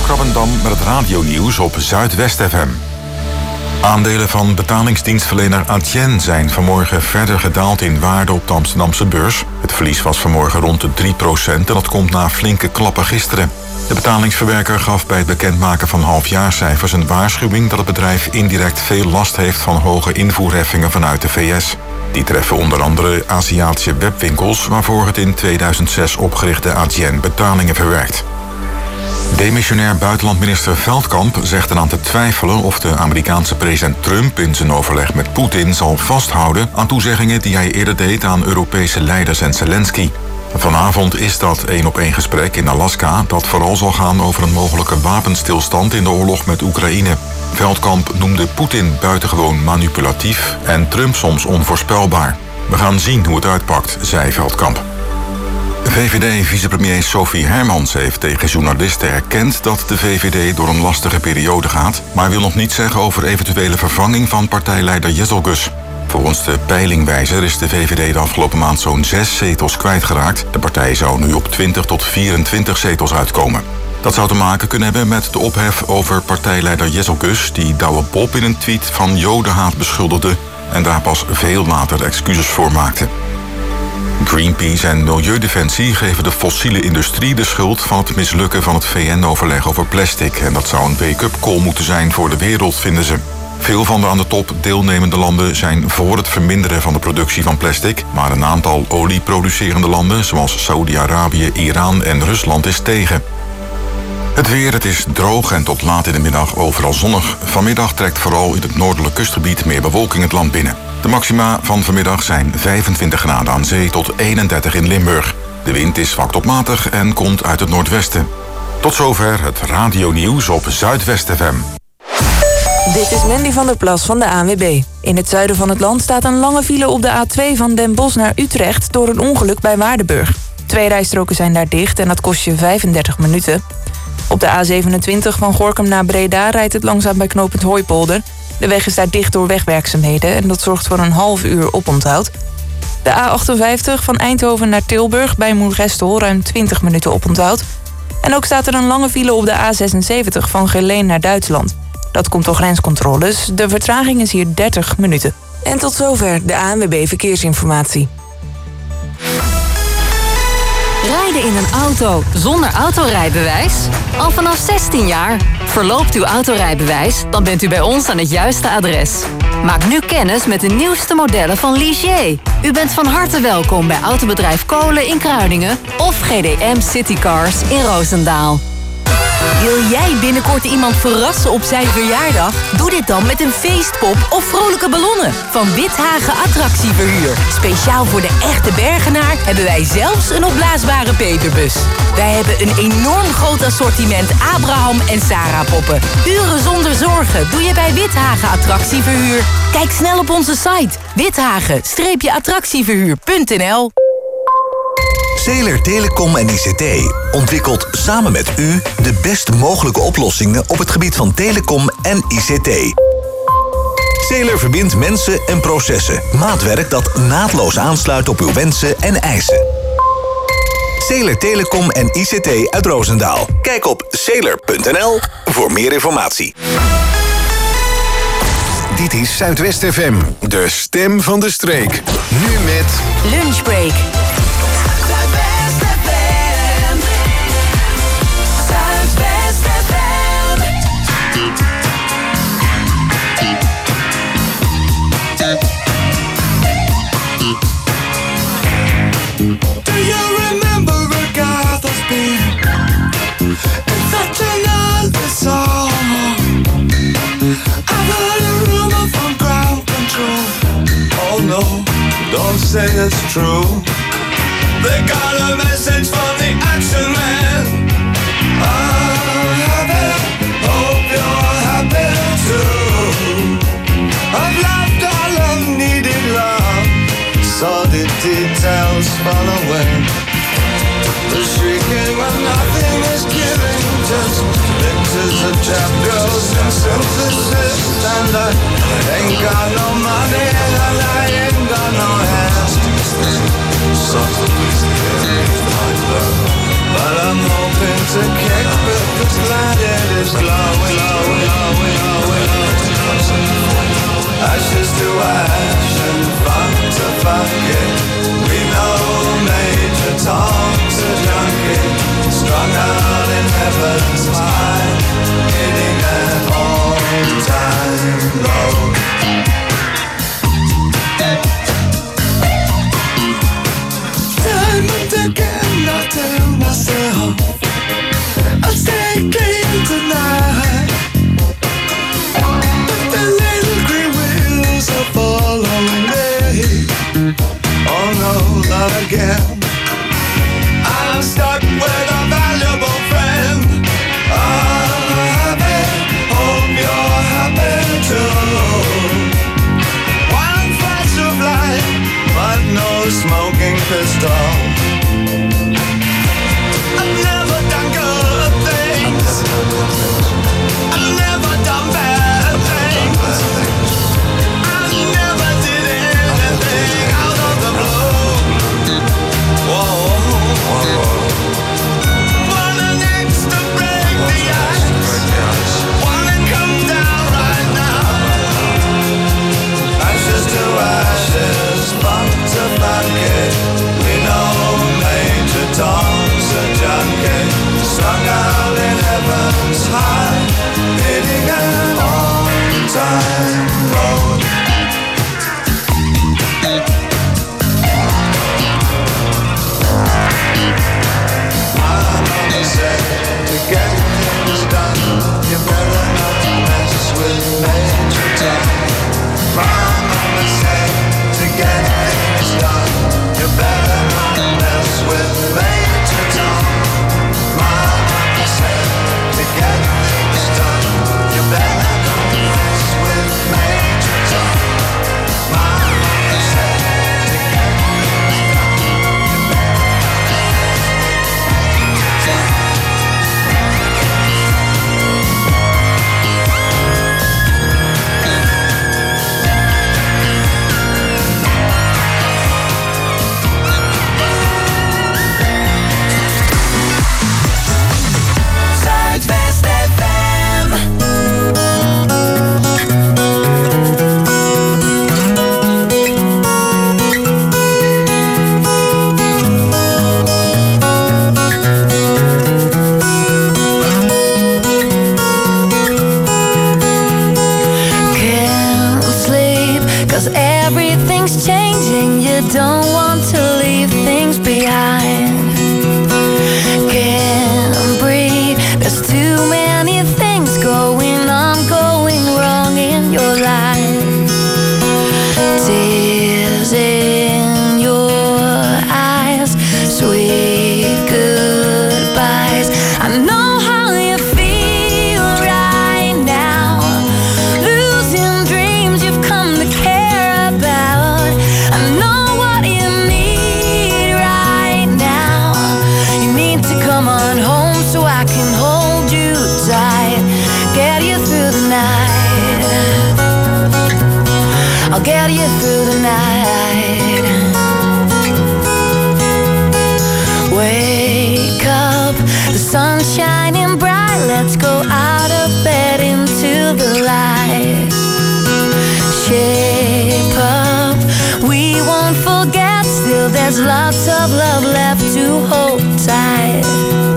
Krabbendam met het radionieuws op Zuidwest FM. Aandelen van betalingsdienstverlener Adyen zijn vanmorgen verder gedaald in waarde op de Amsterdamse beurs. Het verlies was vanmorgen rond de 3% en dat komt na flinke klappen gisteren. De betalingsverwerker gaf bij het bekendmaken van halfjaarcijfers een waarschuwing dat het bedrijf indirect veel last heeft van hoge invoerheffingen vanuit de VS. Die treffen onder andere Aziatische webwinkels waarvoor het in 2006 opgerichte Adyen betalingen verwerkt. Demissionair buitenlandminister Veldkamp zegt eraan te twijfelen of de Amerikaanse president Trump in zijn overleg met Poetin zal vasthouden aan toezeggingen die hij eerder deed aan Europese leiders en Zelensky. Vanavond is dat 1-op-1 gesprek in Alaska dat vooral zal gaan over een mogelijke wapenstilstand in de oorlog met Oekraïne. Veldkamp noemde Poetin buitengewoon manipulatief en Trump soms onvoorspelbaar. We gaan zien hoe het uitpakt, zei Veldkamp. VVD-vicepremier Sophie Hermans heeft tegen journalisten erkend dat de VVD door een lastige periode gaat, maar wil nog niets zeggen over eventuele vervanging van partijleider Jezelgus. Volgens de peilingwijzer is de VVD de afgelopen maand zo'n 6 zetels kwijtgeraakt. De partij zou nu op 20 tot 24 zetels uitkomen. Dat zou te maken kunnen hebben met de ophef over partijleider Jezelgus, die Douwe Bob in een tweet van jodenhaat beschuldigde en daar pas veel later excuses voor maakte. Greenpeace en Milieudefensie geven de fossiele industrie de schuld van het mislukken van het VN-overleg over plastic. En dat zou een wake-up call moeten zijn voor de wereld, vinden ze. Veel van de aan de top deelnemende landen zijn voor het verminderen van de productie van plastic, maar een aantal olieproducerende landen, zoals Saudi-Arabië, Iran en Rusland, is tegen. Het weer, het is droog en tot laat in de middag overal zonnig. Vanmiddag trekt vooral in het noordelijk kustgebied meer bewolking het land binnen. De maxima van vanmiddag zijn 25 graden aan zee tot 31 in Limburg. De wind is zwak tot matig en komt uit het noordwesten. Tot zover het radionieuws op Zuidwest FM. Dit is Mandy van der Plas van de ANWB. In het zuiden van het land staat een lange file op de A2 van Den Bosch naar Utrecht door een ongeluk bij Waardenburg. 2 rijstroken zijn daar dicht en dat kost je 35 minuten. Op de A27 van Gorinchem naar Breda rijdt het langzaam bij knooppunt Hooipolder. De weg is daar dicht door wegwerkzaamheden en dat zorgt voor een half uur oponthoud. De A58 van Eindhoven naar Tilburg bij Moergestel ruim 20 minuten oponthoud. En ook staat er een lange file op de A76 van Geleen naar Duitsland. Dat komt door grenscontroles. De vertraging is hier 30 minuten. En tot zover de ANWB Verkeersinformatie. Rijden in een auto zonder autorijbewijs? Al vanaf 16 jaar. Verloopt uw autorijbewijs? Dan bent u bij ons aan het juiste adres. Maak nu kennis met de nieuwste modellen van Ligier. U bent van harte welkom bij Autobedrijf Kolen in Kruiningen of GDM Citycars in Roosendaal. Wil jij binnenkort iemand verrassen op zijn verjaardag? Doe dit dan met een feestpop of vrolijke ballonnen van Withagen Attractieverhuur. Speciaal voor de echte Bergenaar hebben wij zelfs een opblaasbare peperbus. Wij hebben een enorm groot assortiment Abraham en Sarah poppen. Uren zonder zorgen doe je bij Withagen Attractieverhuur. Kijk snel op onze site withagen-attractieverhuur.nl. Zeeler Telecom en ICT ontwikkelt samen met u de best mogelijke oplossingen op het gebied van telecom en ICT. Zeeler verbindt mensen en processen. Maatwerk dat naadloos aansluit op uw wensen en eisen. Zeeler Telecom en ICT uit Roosendaal. Kijk op zeeler.nl voor meer informatie. Dit is Zuidwest FM, de stem van de streek. Nu met Lunchbreak. Do you remember Agatha's beat? It's such another song. I've heard a rumor from ground control. Oh no, don't say it's true. They got a message from the action man. I'm happy, hope you're happy too. I've loved all of needed love, saw the details fall away. The shrieking when nothing is given, just pictures of chapters and synthesis. And I ain't got no money and I ain't got no hands. Something's getting my love, but I'm hoping to kick before 'cause glad it is glowing. Ashes to ash and funk to funky. We know Major Tom's a junkie, strung out in heaven's high, hitting an all-time low. Time and again I tell myself I'll stay clean tonight, but the little green wheels are following me. Oh no, not again. I'm stuck with a valuable friend. I'm happy, hope you're happy too. One flash of light, but no smoking pistol. I've never done good things. I've never done bad things. I never did anything out of the blue. Whoa. Wanna next to break the ice. Wanna come down right now. Ashes to ashes, funk to funky. We know Major Tom's a junkie, strung out in heaven's high, hitting an all-time road. My mama said to get things done, you better not mess with Major Tom. My mama said to get things done, you better not mess with Major Tom. My mama said to get things done, you better not mess with Major Tom. My mama said to get things done, you better not mess with Major Tom. Zuidwest FM. Can't sleep 'cause everything's changing. You don't want to leave things behind. Can't breathe, there's too many things going on, going wrong in your life. Tears in your eyes, sweet goodbyes. I know how you feel right now, losing dreams you've come to care about. I know what you need right now. You need to come on home so I can hold you tight, get you through the night. I'll get you through the night. Wake up, the sun's shining bright. Let's go out of bed into the light. Shape up, we won't forget. Still there's lots of love left to hold tight.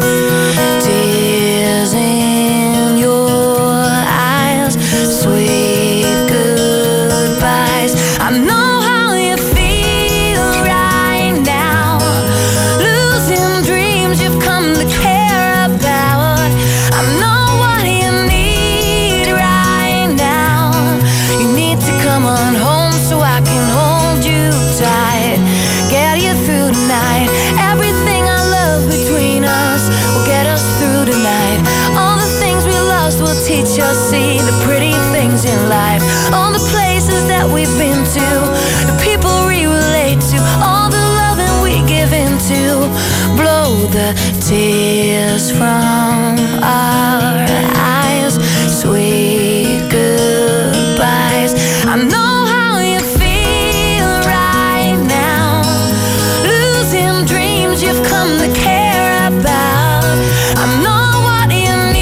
Tears in your eyes, sweet goodbyes. I know how you feel right now, losing dreams you've come to care about. I know what you need right now. You need to come on home so I can hold you tight, get you through the night. Everything I love between us will get us through tonight. All the things we lost will teach us, see the pretty things in life. All the places that we've been to, the people we relate to, all the loving we give into. Blow the tears from our eyes, sweet goodbyes. I know how you feel right now, losing dreams you've come to care about. I know what you need.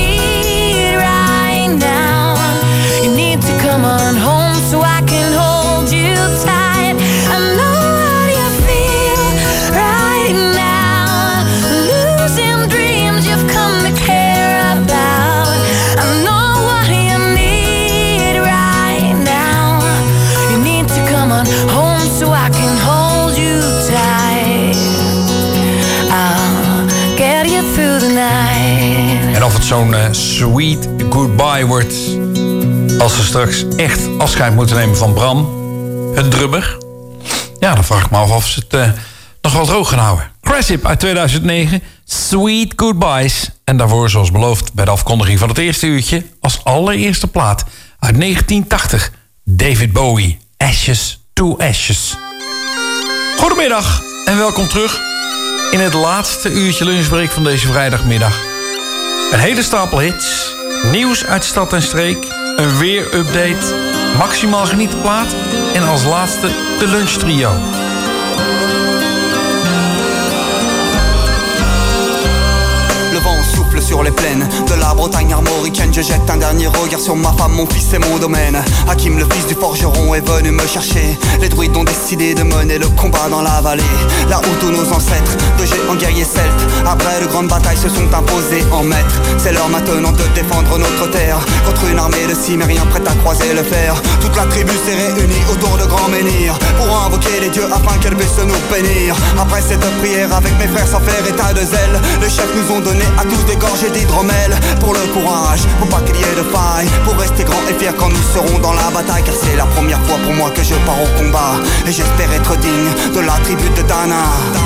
of het zo'n sweet goodbye wordt als ze straks echt afscheid moeten nemen van Bram, het drummer. Ja, dan vraag ik me af of ze het nog wel droog gaan houden. Cressip uit 2009, Sweet Goodbyes. En daarvoor, zoals beloofd bij de afkondiging van het eerste uurtje, als allereerste plaat uit 1980, David Bowie, Ashes to Ashes. Goedemiddag en welkom terug in het laatste uurtje lunchbreak van deze vrijdagmiddag. Een hele stapel hits, nieuws uit stad en streek, een weerupdate, maximaal genietenplaat en als laatste de lunchtrio. Le vent souffle sur les plaines de la Bretagne armoricaine. Je jette un dernier regard sur ma femme, mon fils et mon domaine. Hakim, le fils du forgeron, est venu me chercher. Les druides ont décidé de mener le combat dans la vallée, là où tous nos ancêtres, de géants guerriers celtes, après de grandes batailles se sont imposés en maîtres. C'est l'heure maintenant de défendre notre terre contre une armée de cimériens prête à croiser le fer. Toute la tribu s'est réunie autour de grands menhirs pour invoquer les dieux afin qu'elles puissent nous bénir. Après cette prière avec mes frères sans faire état de zèle, les chefs nous ont donné à tous des gorgées d'hydromel. Pour le courage, pour pas qu'il y ait de faille, pour rester grand et fier quand nous serons dans la bataille. Car c'est la première fois pour moi que je pars au combat, et j'espère être digne de la tribu de Dana.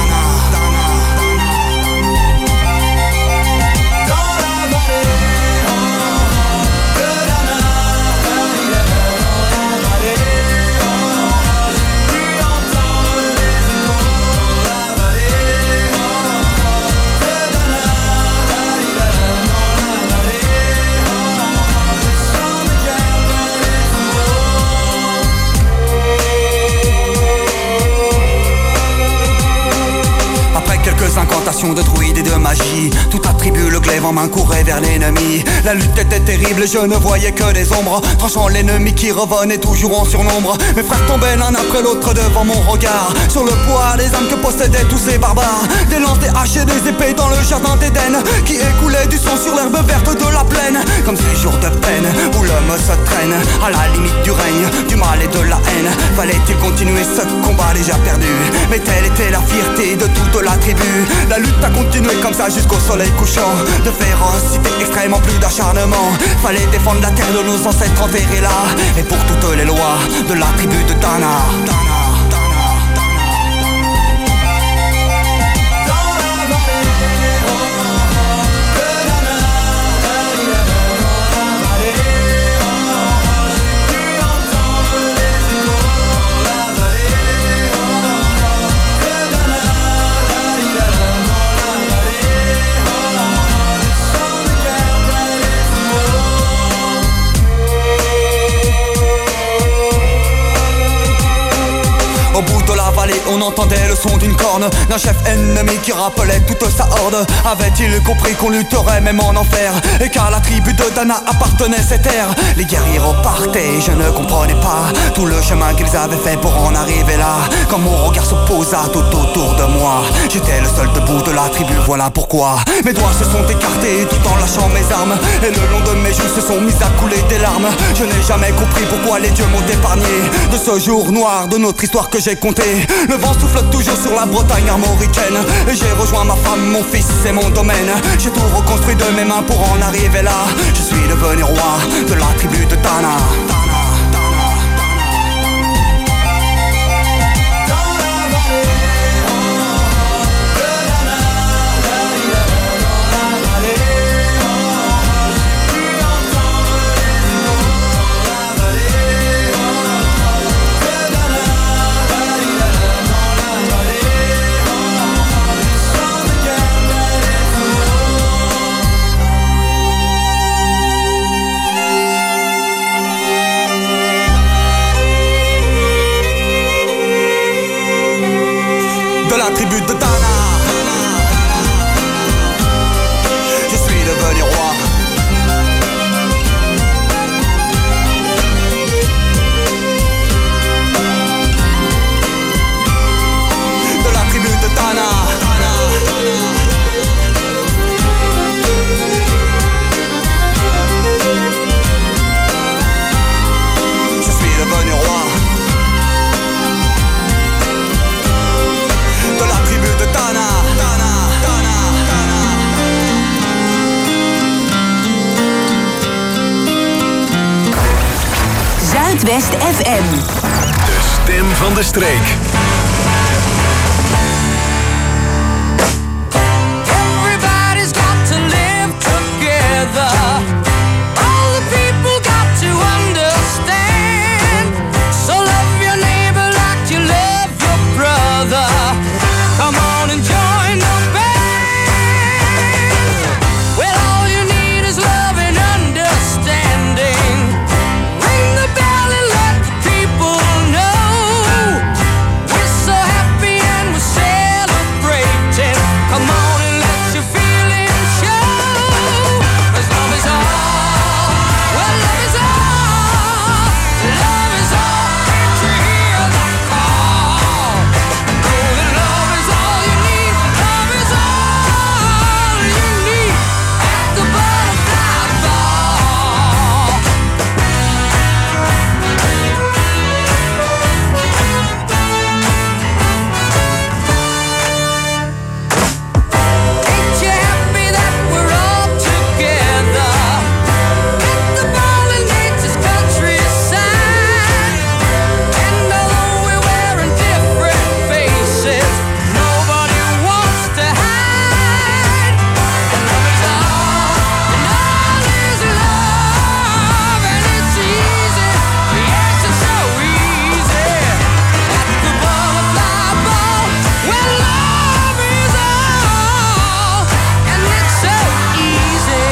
Quelques incantations de druides et de magie, tout attribue le glaive en main courait vers l'ennemi. La lutte était terrible et je ne voyais que des ombres, tranchant l'ennemi qui revenait toujours en surnombre. Mes frères tombaient l'un après l'autre devant mon regard, sur le poids des âmes que possédaient tous ces barbares. Des lances, des haches et des épées dans le jardin d'Éden, qui écoulait du sang sur l'herbe verte de la plaine. Comme ces jours de peine où l'homme se traîne à la limite du règne, du mal et de la haine. Fallait-il continuer ce combat déjà perdu? Mais telle était la fierté de toute la tribu. La lutte a continué comme ça jusqu'au soleil couchant. De férocité extrême en plus d'acharnement. Fallait défendre la terre de nos ancêtres enterrés là, et pour toutes les lois de la tribu de Dana. Au bout de la vallée, on entendait le son d'une corne, d'un chef ennemi qui rappelait toute sa horde. Avait-il compris qu'on lutterait même en enfer, et qu'à la tribu de Dana appartenait cette terre? Les guerriers repartaient, je ne comprenais pas tout le chemin qu'ils avaient fait pour en arriver là. Quand mon regard se posa tout autour de moi, j'étais le seul debout de la tribu, voilà pourquoi mes doigts se sont écartés tout en lâchant mes armes, et le long de mes joues se sont mis à couler des larmes. Je n'ai jamais compris pourquoi les dieux m'ont épargné de ce jour noir de notre histoire que j'ai compté. Le vent souffle toujours sur la Bretagne armoricaine, et j'ai rejoint ma femme, mon fils et mon domaine. J'ai tout reconstruit de mes mains pour en arriver là. Je suis devenu roi de la tribu de Dana. West FM. De stem van de streek. Everybody's got to live together. All the people got to understand. So love your neighbor like you love your brother. Come on and join the band. Well, all you need is love and understanding. Ring the bell and let the people know. We're so happy and we're celebrating. Come on and let your feelings show. 'Cause love is all. Well, love is all. Love is all. Can't you hear the call? Oh, that love is all you need. Love is all you need. At the butterfly ball. Ain't you happy that we're all together? At the ball in nature's countryside. And although we're wearing different faces, nobody wants to hide. And love is all, and all is love, and it's easy, yes, it's so easy. At the butterfly ball, where love is all, and it's so easy.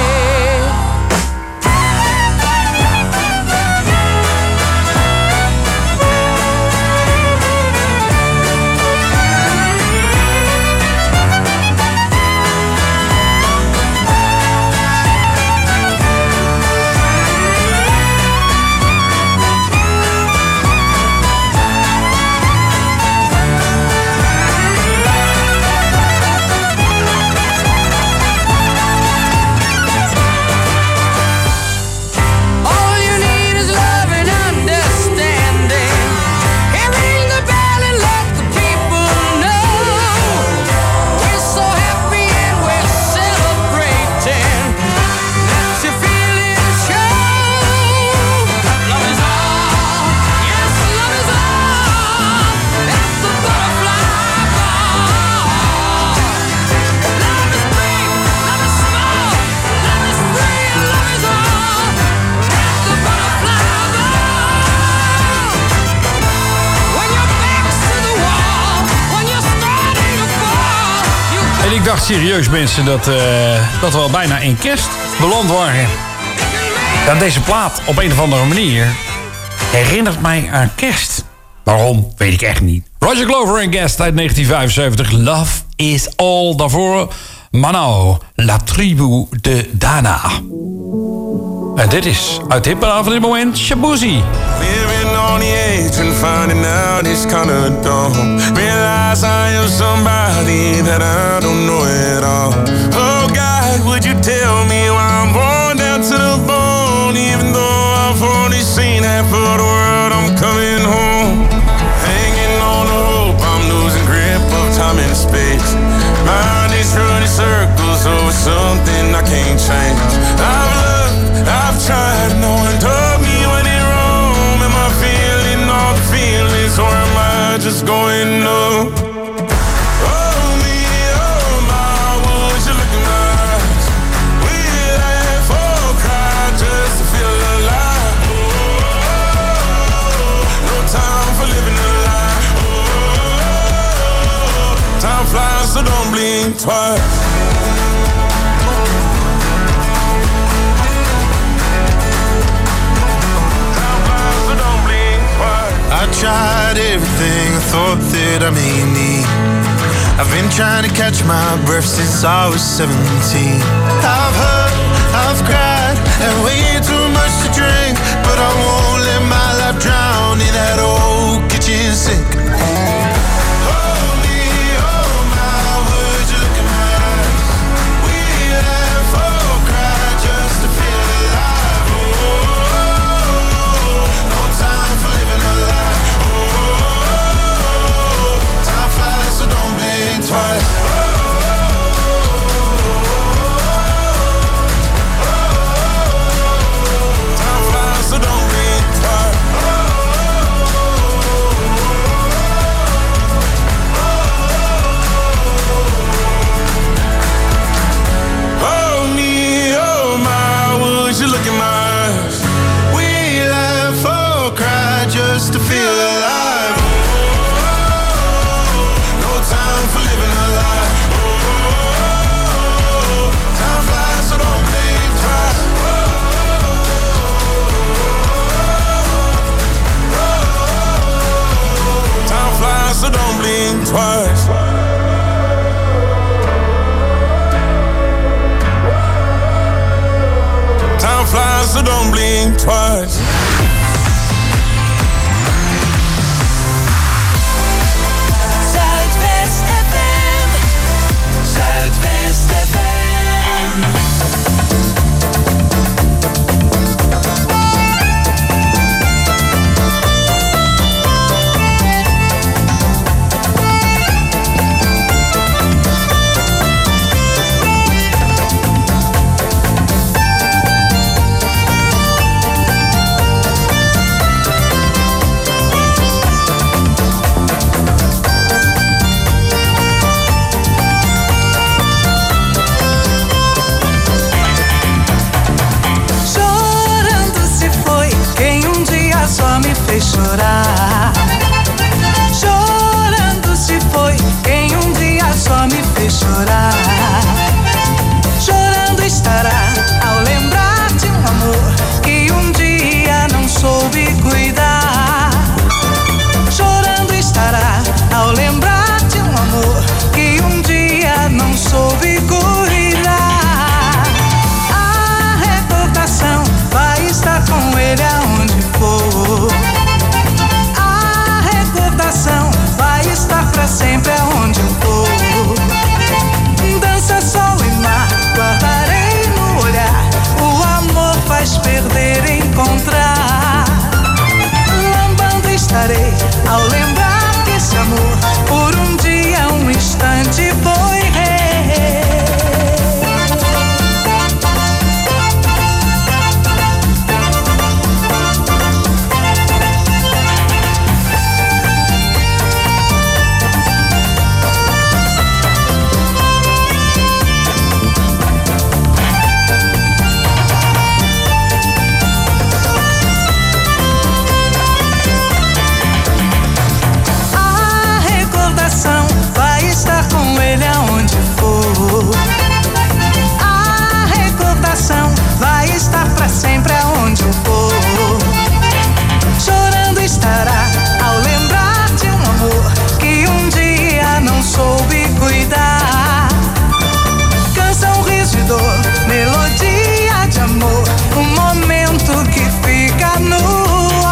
All you need is love and understanding. And ring the bell and let the people know. We're so happy and we're celebrating. Let your feelings show. Love is all. Yes, love is all. At the butterfly ball. Love is big, love is small, love is free, and love is all. At the butterfly ball. When your back's to the wall, when you're starting to fall, you En ik dacht serieus, mensen, dat we al bijna in kerst beland waren. Ja, deze plaat, op een of andere manier, herinnert mij aan kerst. Waarom, weet ik echt niet. Roger Glover en Guest uit 1975. Love is all. Daarvoor Manao, La Tribu de Dana. En dit is uit de hitparade van dit moment, Shabuzi. Living on the edge and finding out it's kinda dumb. Realize I am somebody that I don't know at all. Oh God, would you tell me why I'm worn down to the bone? Even though I've only seen half of the world, I'm coming home. Hanging on to hope, I'm losing grip of time and space. Mind is running circles over something I can't change. I've looked, I've tried, no one told me when it wrong. Am I feeling all the feelings, or am I just going numb? Oh me, oh my, would you look in my eyes? We laugh or cry just to feel alive. No time for living a lie. Time flies, so don't blink twice. I tried everything I thought that I may need. I've been trying to catch my breath since I was 17. I've hurt, I've cried, and way too much to drink. But I won't let my life drown in that old kitchen sink. eyes, so don't blink twice. Zuidwest FM. Zuidwest FM. Só me fez chorar. Chorando se foi quem um dia só me fez chorar. Chorando estará ao lembrar de um amor que um dia não soube cuidar. Chorando estará ao lembrar de um amor que um dia não soube cuidar. A recordação vai estar com ele aonde for. A recordação vai estar pra sempre aonde eu for. Dança, sol e mar, guardarei no olhar. O amor faz perder e encontrar. Lambando estarei ao lembrar que esse amor por um dia, um instante foi rei. Com ele aonde for. A recordação vai estar pra sempre aonde eu for. Chorando estará ao lembrar de um amor que um dia não soube cuidar. Canção, riso e dor, melodia de amor, um momento que fica no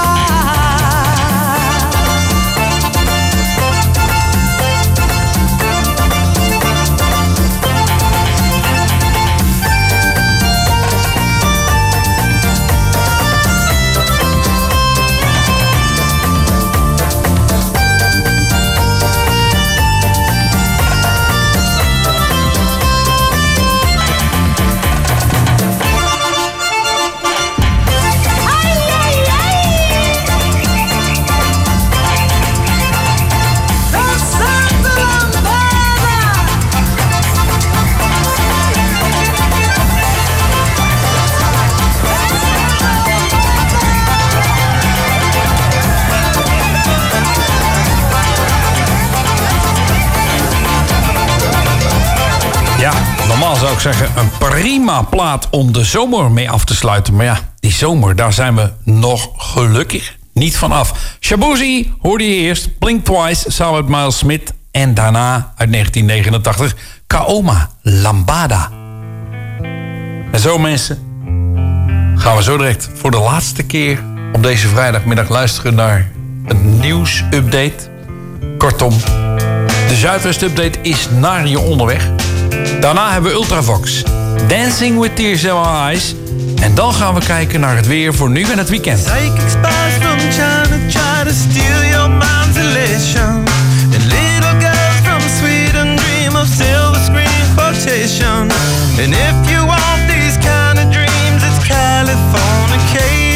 normaal zou ik zeggen een prima plaat om de zomer mee af te sluiten. Maar ja, die zomer, daar zijn we nog gelukkig niet van af. Shaboozey hoorde je eerst, Blink Twice samen met Miles Smith. En daarna uit 1989 Kaoma Lambada. En zo mensen, gaan we zo direct voor de laatste keer op deze vrijdagmiddag luisteren naar een nieuwsupdate. Kortom, de Zuidwest-update is naar je onderweg. Daarna hebben we Ultravox, Dancing with Tears in My Eyes. En dan gaan we kijken naar het weer voor nu en het weekend. Psychic spies from China try to steal your mind's elation. And little girls from Sweden dream of silver screen quotation. And if you want these kind of dreams, it's Californication.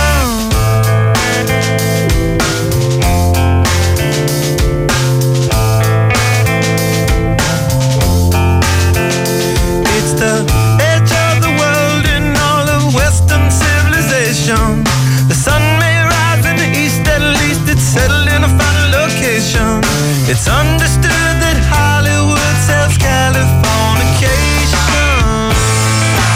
It's the edge of the world in all of Western civilization. The sun may rise in the east, at least it's settled in a final location. It's understood that Hollywood sells Californication.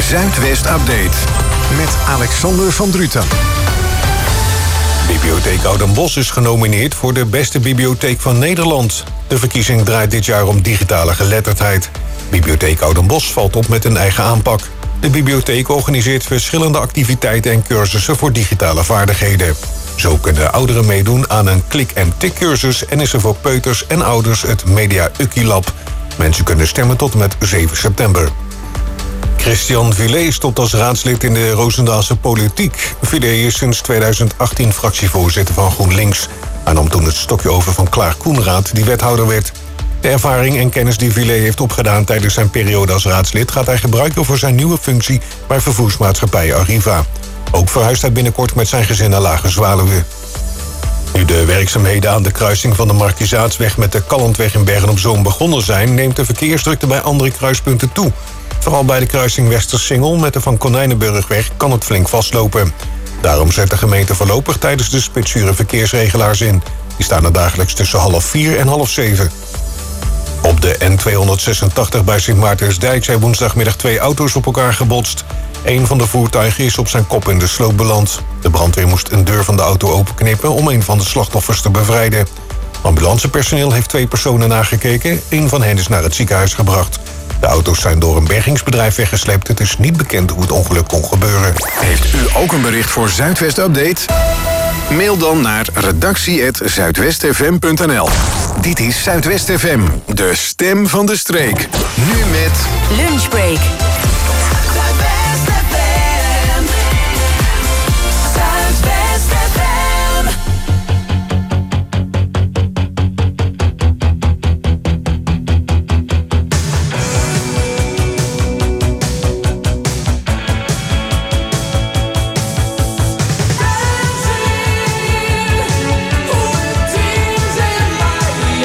Zuidwest Update. Met Alexander van Druten. Bibliotheek Oudenbosch is genomineerd voor de beste bibliotheek van Nederland. De verkiezing draait dit jaar om digitale geletterdheid. Bibliotheek Oudenbosch valt op met een eigen aanpak. De bibliotheek organiseert verschillende activiteiten en cursussen voor digitale vaardigheden. Zo kunnen ouderen meedoen aan een klik- en tikcursus en is er voor peuters en ouders het Media Ukkie Lab. Mensen kunnen stemmen tot en met 7 september. Christian Villet stopt als raadslid in de Roosendaalse politiek. Villet is sinds 2018 fractievoorzitter van GroenLinks. Hij nam toen het stokje over van Klaar Koenraad, die wethouder werd. De ervaring en kennis die Villet heeft opgedaan tijdens zijn periode als raadslid gaat hij gebruiken voor zijn nieuwe functie bij vervoersmaatschappij Arriva. Ook verhuist hij binnenkort met zijn gezin naar Lage Zwaluwe. Nu de werkzaamheden aan de kruising van de Markizaatsweg met de Kallandweg in Bergen-op-Zoom begonnen zijn, neemt de verkeersdrukte bij andere kruispunten toe. Vooral bij de kruising Westersingel met de Van Konijnenburgweg kan het flink vastlopen. Daarom zet de gemeente voorlopig tijdens de spitsuren verkeersregelaars in. Die staan er dagelijks tussen 6:30 en 6:30. Op de N286 bij Sint Maartensdijk zijn woensdagmiddag 2 auto's op elkaar gebotst. Een van de voertuigen is op zijn kop in de sloot beland. De brandweer moest een deur van de auto openknippen om een van de slachtoffers te bevrijden. Ambulancepersoneel heeft 2 personen nagekeken. 1 van hen is naar het ziekenhuis gebracht. De auto's zijn door een bergingsbedrijf weggesleept. Het is niet bekend hoe het ongeluk kon gebeuren. Heeft u ook een bericht voor Zuidwest Update? Mail dan naar redactie@zuidwestfm.nl. Dit is Zuidwest FM, de stem van de streek. Nu met Lunchbreak.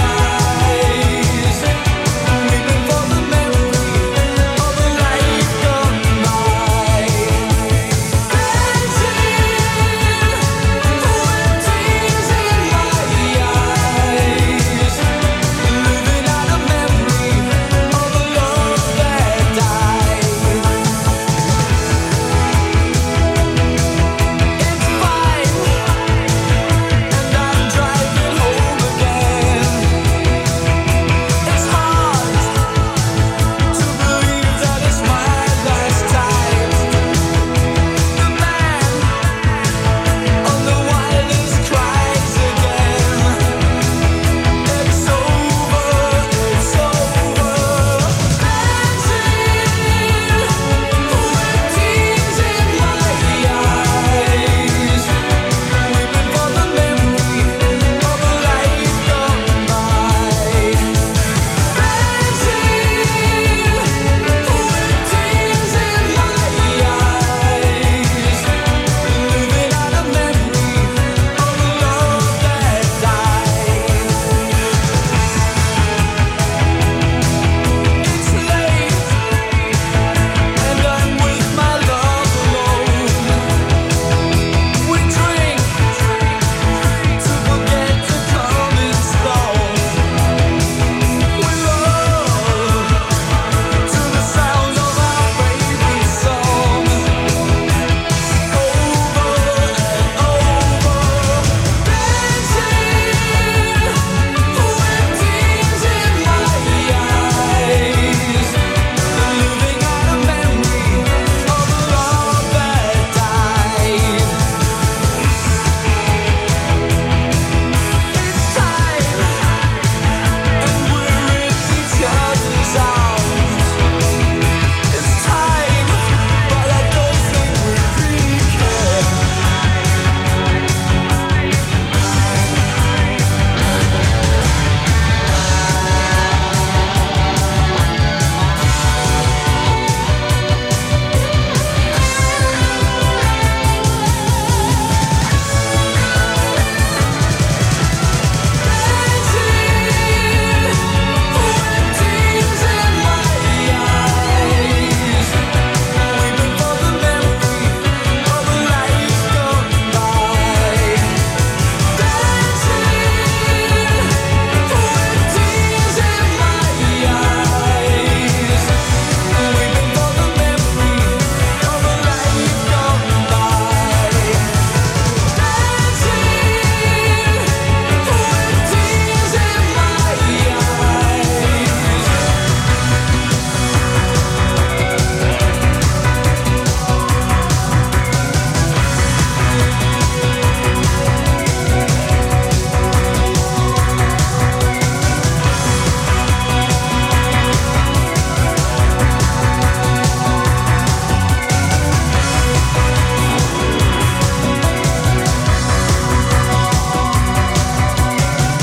We've been for the memory of a life gone.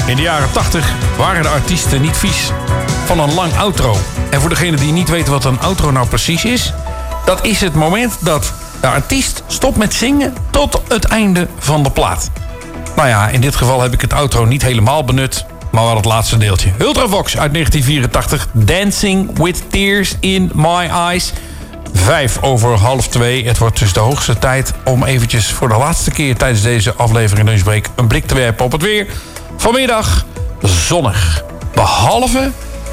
In de jaren 80 waren de artiesten niet vies van een lang outro. En voor degenen die niet weten wat een outro nou precies is, dat is het moment dat de artiest stopt met zingen tot het einde van de plaat. Nou ja, in dit geval heb ik het outro niet helemaal benut, maar wel het laatste deeltje. Ultravox uit 1984, Dancing with Tears in My Eyes. 1:05. Het wordt dus de hoogste tijd om eventjes voor de laatste keer tijdens deze aflevering Lunchbreak een blik te werpen op het weer. Vanmiddag zonnig. Behalve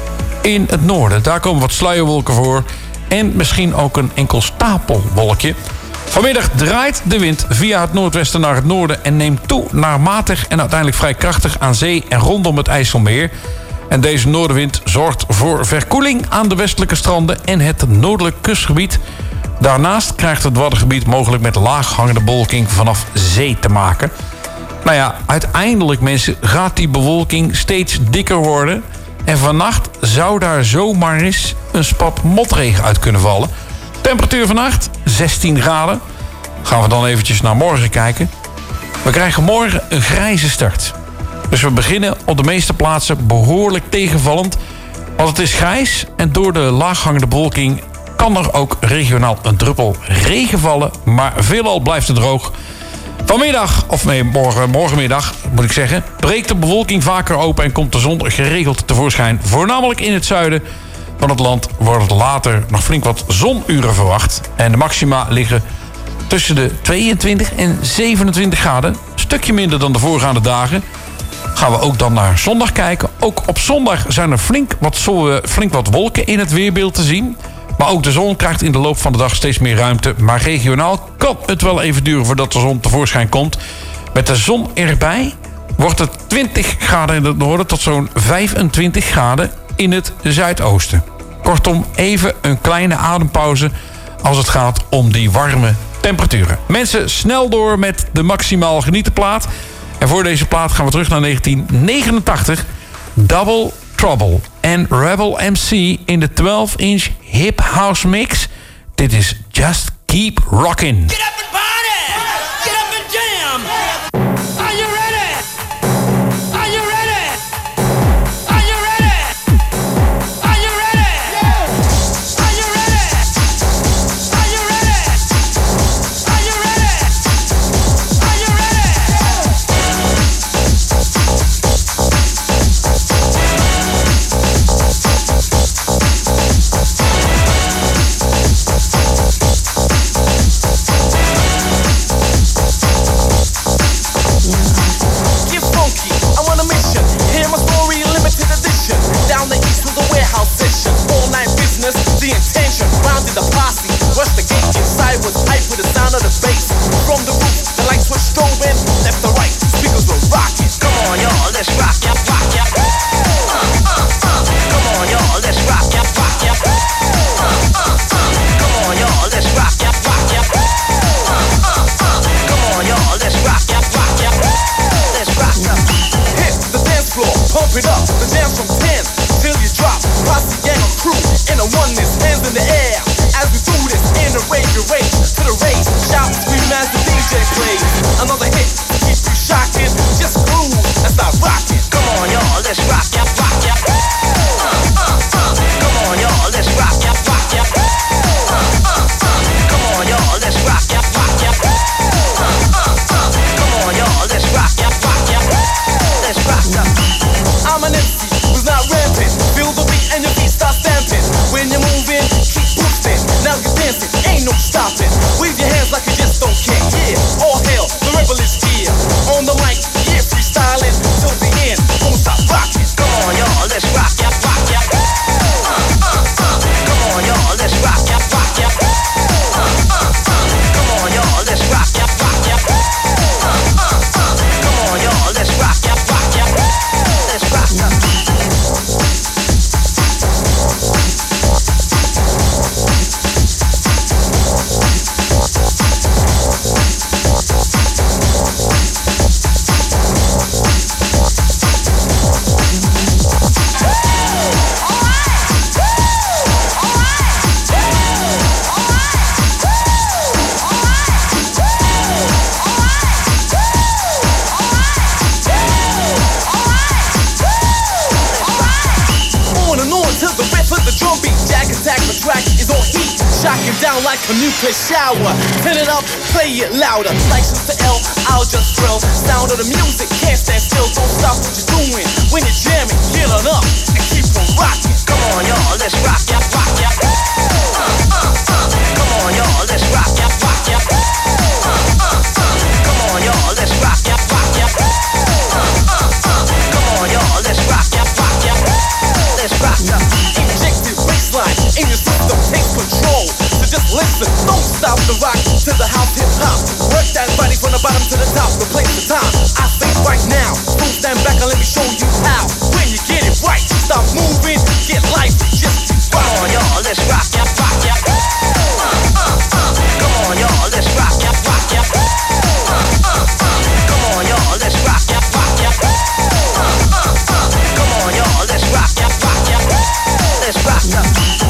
in het noorden. Daar komen wat sluierwolken voor. En misschien ook een enkel stapelwolkje. Vanmiddag draait de wind via het noordwesten naar het noorden en neemt toe naar matig en uiteindelijk vrij krachtig aan zee en rondom het IJsselmeer. En deze noordenwind zorgt voor verkoeling aan de westelijke stranden en het noordelijk kustgebied. Daarnaast krijgt het Waddengebied mogelijk met laaghangende bewolking vanaf zee te maken. Nou ja, uiteindelijk mensen gaat die bewolking steeds dikker worden. En vannacht zou daar zomaar eens een spat motregen uit kunnen vallen. Temperatuur vannacht 16 graden. Gaan we dan eventjes naar morgen kijken. We krijgen morgen een grijze start. Dus we beginnen op de meeste plaatsen behoorlijk tegenvallend. Want het is grijs en door de laaghangende bewolking kan er ook regionaal een druppel regen vallen. Maar veelal blijft het droog. Vanmiddag, of nee, morgenmiddag moet ik zeggen, breekt de bewolking vaker open en komt de zon geregeld tevoorschijn. Voornamelijk in het zuiden van het land wordt later nog flink wat zonuren verwacht. En de maxima liggen tussen de 22 en 27 graden. Een stukje minder dan de voorgaande dagen. Gaan we ook dan naar zondag kijken. Ook op zondag zijn er flink wat wolken in het weerbeeld te zien. Maar ook de zon krijgt in de loop van de dag steeds meer ruimte. Maar regionaal kan het wel even duren voordat de zon tevoorschijn komt. Met de zon erbij wordt het 20 graden in het noorden tot zo'n 25 graden in het zuidoosten. Kortom, even een kleine adempauze als het gaat om die warme temperaturen. Mensen, snel door met de maximaal genietenplaat. En voor deze plaat gaan we terug naar 1989. Double Trouble en Rebel MC in de 12-inch hip house mix. Dit is Just Keep Rockin'. Get up and party! Get up and jam! Are you ready? Are you ready? Are you ready? Are you ready? Are you ready? Are you ready? Are you ready? Are you ready? Get funky, I'm on a mission. Hear my story, limited edition. Down the east was a warehouse session. All night business, the intention. Rounded the posse, rushed the gate. Inside was hype with the sound of the bass. From the roof, the lights were strobing. Left to right, speakers were rocking. Come on, y'all, let's rock, ya, rock, ya. Come on, y'all, let's rock, ya, rock, ya. Come on, y'all, let's rock, ya, rock, ya. Come on, y'all, let's rock, ya, rock, ya. Let's rock, ya. Hit the dance floor, pump it up. The dance from 10 till you drop. Posse gang of crew in a oneness, hands in the air. As we do this in a rage, you rage to the race. Shout and scream as the DJ plays. Another hit to keep you shocking. Just groove and start rocking. Come on, y'all, let's rock, ya, rock, ya. Come on, y'all, let's rock, ya, rock, ya. Come on, y'all, let's rock, ya, rock, ya. Come on, y'all, let's rock, ya, rock, ya. Let's rock, ya. I'm an MC who's not ramping. Feel the beat and your feet start stamping. When you're moving, keep boosting. Now you're dancing, ain't no stopping. Wave your hands like you just don't care. Yeah, all hail, the rebel is here. On the mic, yeah, freestyling till the end. Won't stop rocking. Come on, y'all, let's rock, ya, rock, ya. Come on, y'all, let's rock, ya, rock, ya. Come on, y'all, let's rock, ya, rock, ya. Come on, y'all, let's rock, ya, rock, ya. Let's rock, ya. like a nuclear shower. Turn it up, play it louder. Like Sister L, I'll just thrill. Sound of the music, can't stand still. Don't stop what you're doing. When you're jamming, get on up and keep on rocking. Come on, y'all, let's rock, yeah, rock, yeah. Come on, y'all, let's rock, yeah, rock, yeah. Come on, y'all, let's rock, yeah, rock, yeah. Come on, y'all, let's rock, yeah, rock, yeah. Let's rock, yeah. Injected baseline in your system takes control. So just listen, don't stop the rock to the house hip hop. Work that body from the bottom to the top. The place, the time. I say right now. Don't stand back and let me show you how. When you get it right, stop moving, get life, just rock. Come on, y'all, let's rock, yeah, rock, yeah. Come on, y'all, let's rock, yeah, rock, yeah. Come on, y'all, let's rock, yeah, rock, yeah. Come on, y'all, let's rock, yeah, rock, yeah. Let's rock, yeah.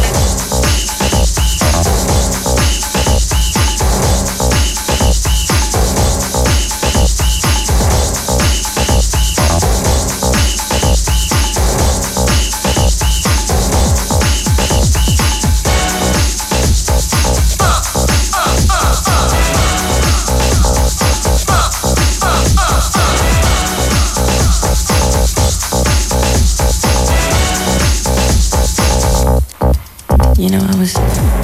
You know, I was...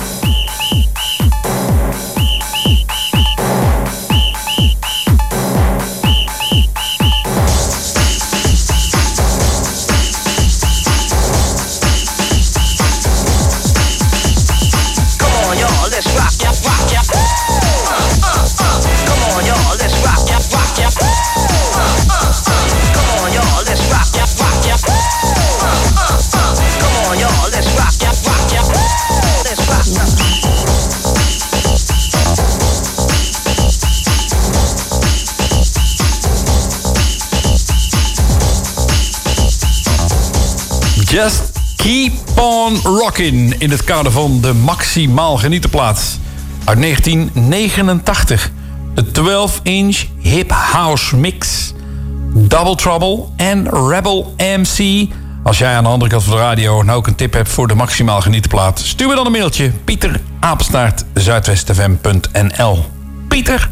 Just Keep On Rockin' in het kader van de Maximaal Genietenplaat uit 1989. De 12-inch hip house mix. Double Trouble en Rebel MC. Als jij aan de andere kant van de radio nou ook een tip hebt voor de Maximaal Genietenplaat, stuur me dan een mailtje. Pieter, @zuidwestfm.nl. Pieter,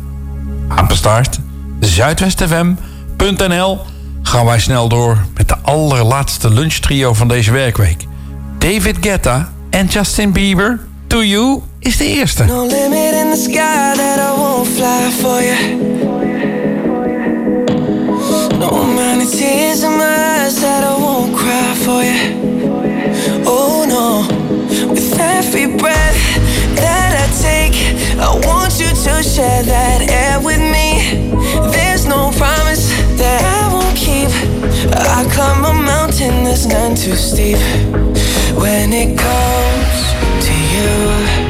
@zuidwestfm.nl. Gaan wij snel door met de allerlaatste lunchtrio van deze werkweek. David Guetta en Justin Bieber, To You is de eerste. No limit in the sky that I won't fly for you. No amount of tears in my eyes that I won't cry for you. Oh no, with every breath that I take, I want you to share that air with me. There's no promise that I won't keep. I climb a mountain that's none too steep. When it comes to you,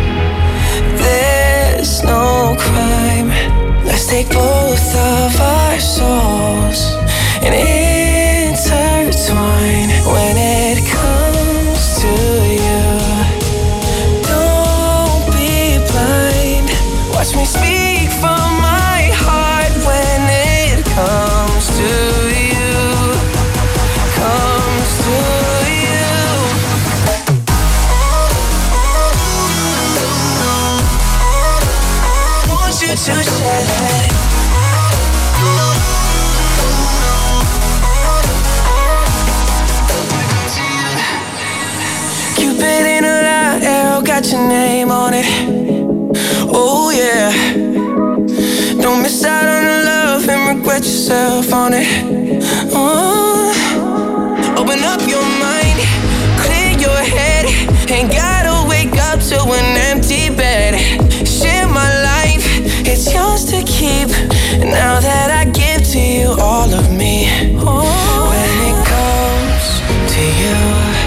there's no crime. Let's take both of our souls and intertwine. When it comes to you, don't be blind. Watch me speak from my heart. When it comes to you, comes to you. Want you to share that. Cupid in a line, arrow got your name on it. Oh yeah. Don't miss out on the love and regret yourself on it. Oh. Open up your mind, clear your head. Ain't gotta wake up to an empty bed. Share my life, it's yours to keep. Now that I give to you all of me. Oh. When it comes to you,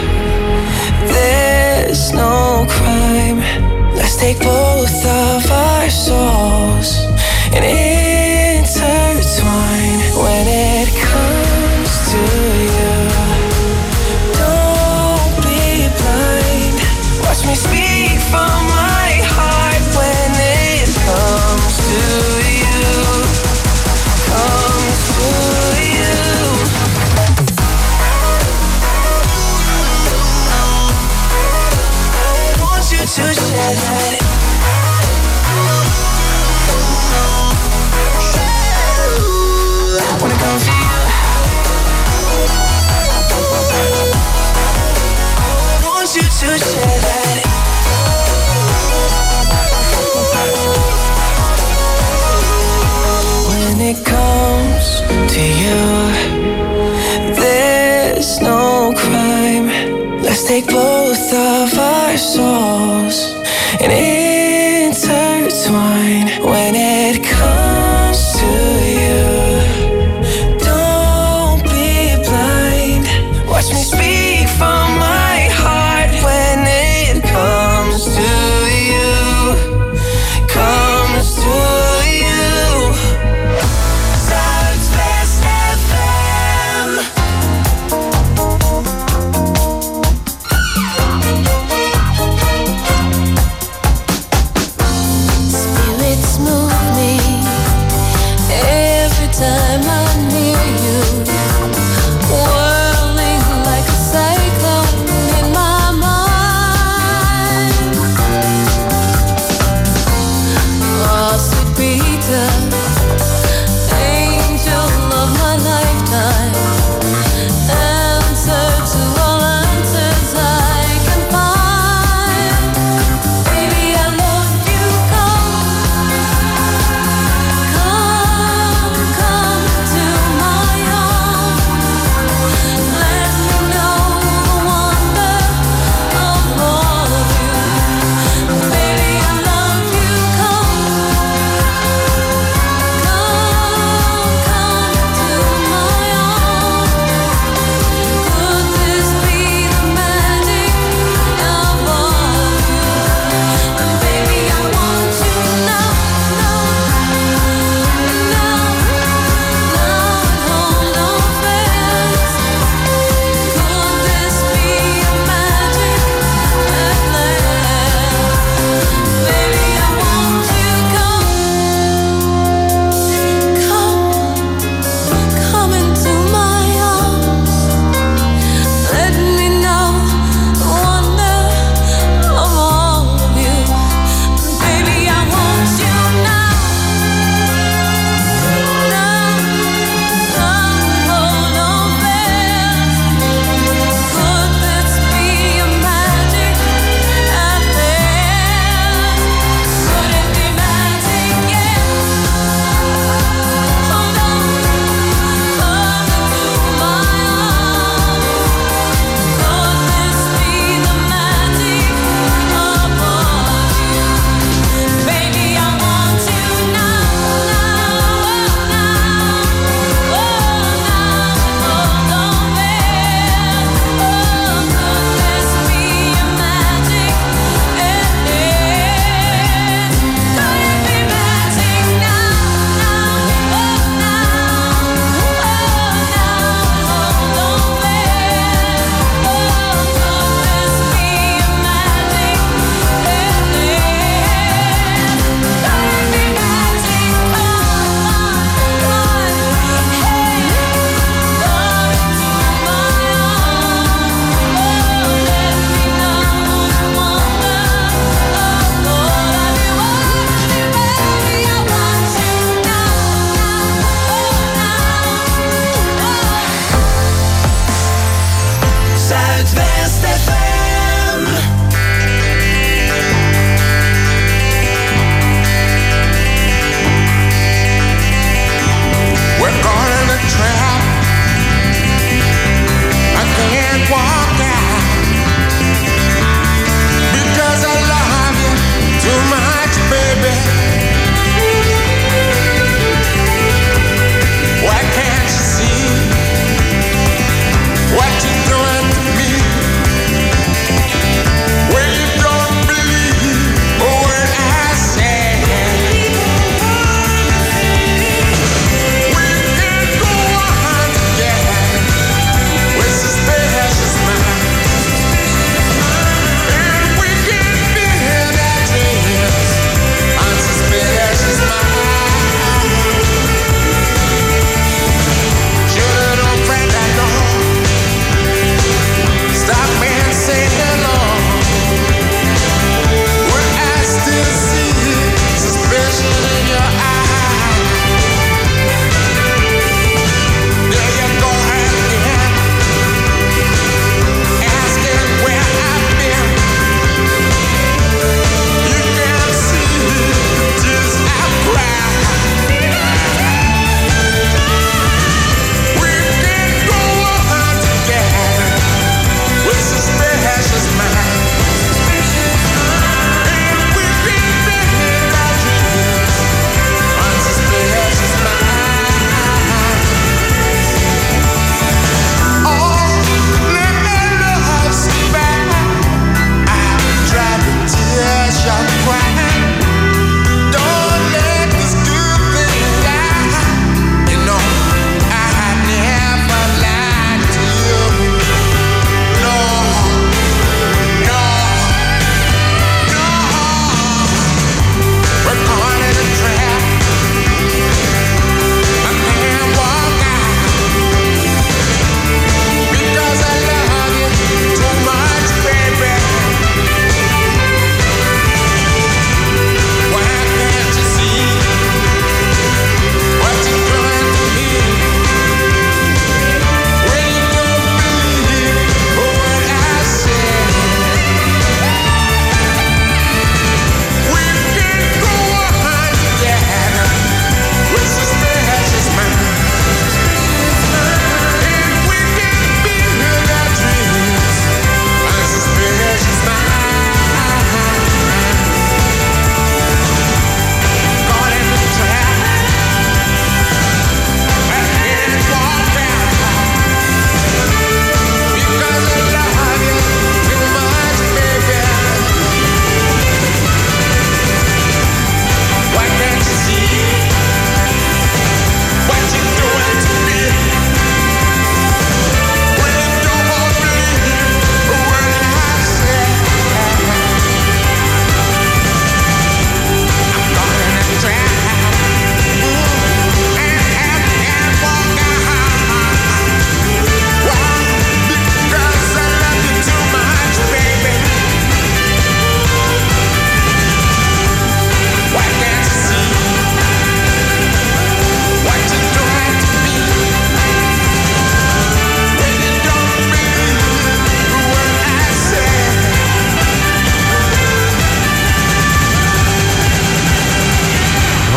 there's no crime. Let's take both of our souls and intertwine. When it comes to you, don't be blind. Watch me speak from my heart. When it comes to you, comes to you. Want you to share that.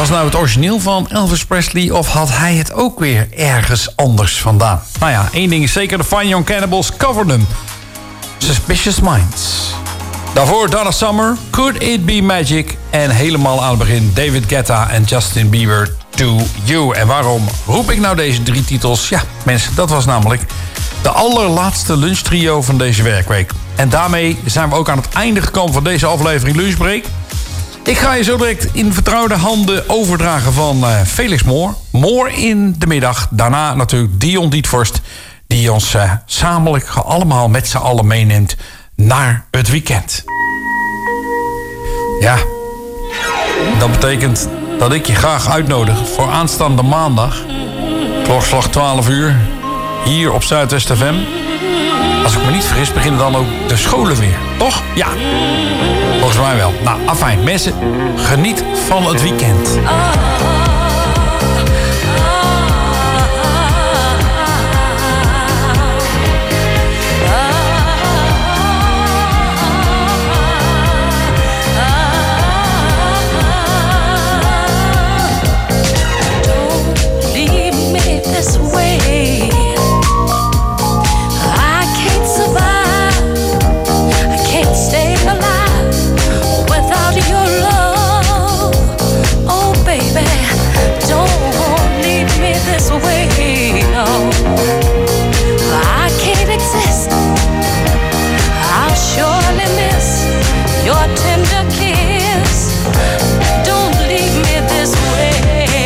nou het origineel van Elvis Presley of had hij het ook weer ergens anders vandaan? Nou ja, één ding is zeker, de Fine Young Cannibals covered hem. Suspicious Minds. Daarvoor Donna Summer, Could It Be Magic en helemaal aan het begin David Guetta en Justin Bieber, To You. En waarom roep ik nou deze 3 titels? Ja, mensen, dat was namelijk de allerlaatste lunchtrio van deze werkweek. En daarmee zijn we ook aan het einde gekomen van deze aflevering Lunchbreak. Ik ga je zo direct in vertrouwde handen overdragen van Felix Moor. Moor in de middag. Daarna natuurlijk Dion Dietvorst, die ons gezamenlijk allemaal met z'n allen meeneemt naar het weekend. Ja, dat betekent dat ik je graag uitnodig voor aanstaande maandag. Klokslag 12 uur, hier op Zuidwest FM. Als ik me niet vergis, beginnen dan ook de scholen weer, toch? Ja, volgens mij wel. Nou, afijn, mensen, geniet van het weekend. This way, I can't survive, I can't stay alive without your love. Oh baby, don't leave me this way, no. I can't exist, I'll surely miss your tender kiss. Don't leave me this way.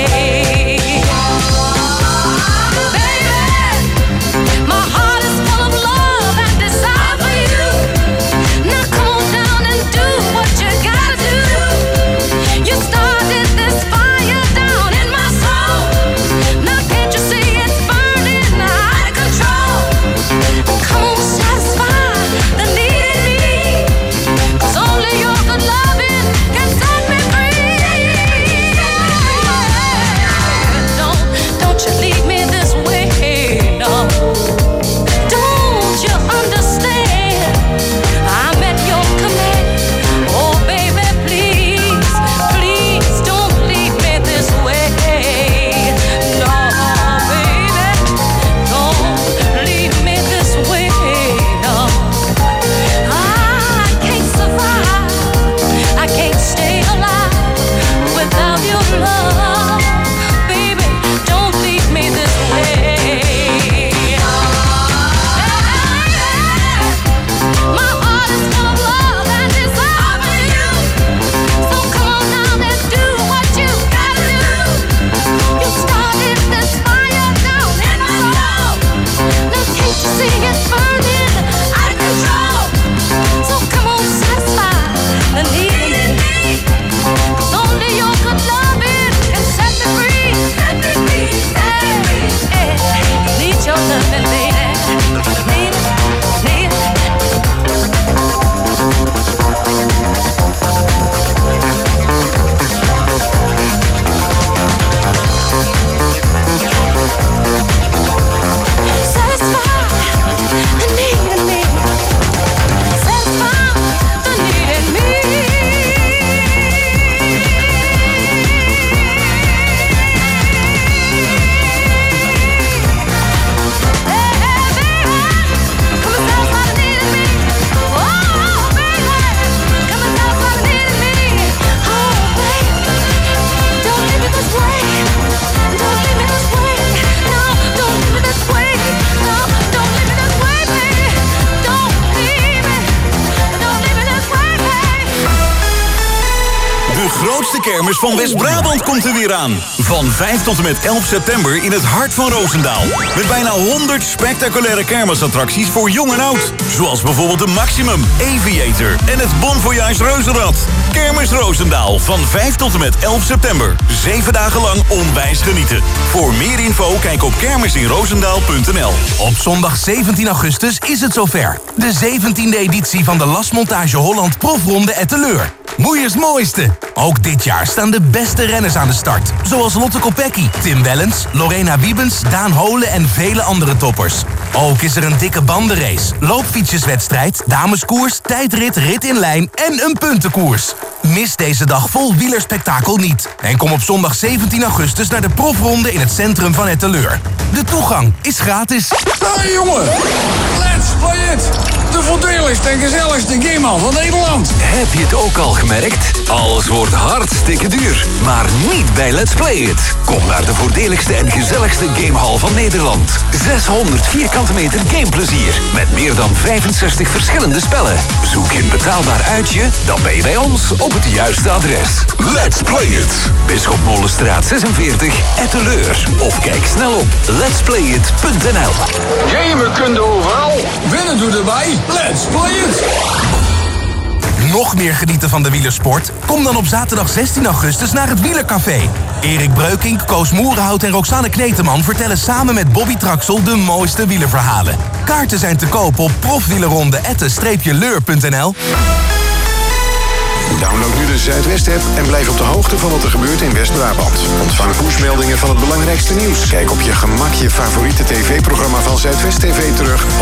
Kermis van West-Brabant komt er weer aan. Van 5 tot en met 11 september in het hart van Roosendaal. Met bijna 100 spectaculaire kermisattracties voor jong en oud. Zoals bijvoorbeeld de Maximum, Aviator en het Bon Voyage Reuzenrad. Kermis Roosendaal van 5 tot en met 11 september. 7 dagen lang onwijs genieten. Voor meer info kijk op kermisinroosendaal.nl. Op zondag 17 augustus is het zover. De 17e editie van de Lasmontage Holland Profronde Etteleur. Moeiers mooiste. Ook dit jaar staan de beste renners aan de start. Zoals Lotte Kopecky, Tim Wellens, Lorena Wiebens, Daan Holen en vele andere toppers. Ook is er een dikke bandenrace, loopfietsjeswedstrijd, dameskoers, tijdrit, rit in lijn en een puntenkoers. Mis deze dag vol wielerspektakel niet. En kom op zondag 17 augustus naar de profronde in het centrum van Etteleur. De toegang is gratis. Hey jongen, let's play it! De voordeligste en gezelligste gamehal van Nederland. Heb je het ook al gemerkt? Alles wordt hartstikke duur. Maar niet bij Let's Play It. Kom naar de voordeligste en gezelligste gamehal van Nederland. 600 vierkante meter gameplezier. Met meer dan 65 verschillende spellen. Zoek je een betaalbaar uitje? Dan ben je bij ons op het juiste adres. Let's Play It. Bisschopmolenstraat 46, Etteleur. Of kijk snel op letsplayit.nl. Gamen kun je overal. Winnen doe erbij. Let's play it. Nog meer genieten van de wielersport? Kom dan op zaterdag 16 augustus naar het Wielercafé. Erik Breukink, Koos Moerenhout en Roxanne Kneteman vertellen samen met Bobby Traxel de mooiste wielerverhalen. Kaarten zijn te koop op profwielerronde@leur.nl. Download nu de Zuidwest-app en blijf op de hoogte van wat er gebeurt in West-Brabant. Ontvang pushmeldingen van het belangrijkste nieuws. Kijk op je gemak je favoriete tv-programma van Zuidwest TV terug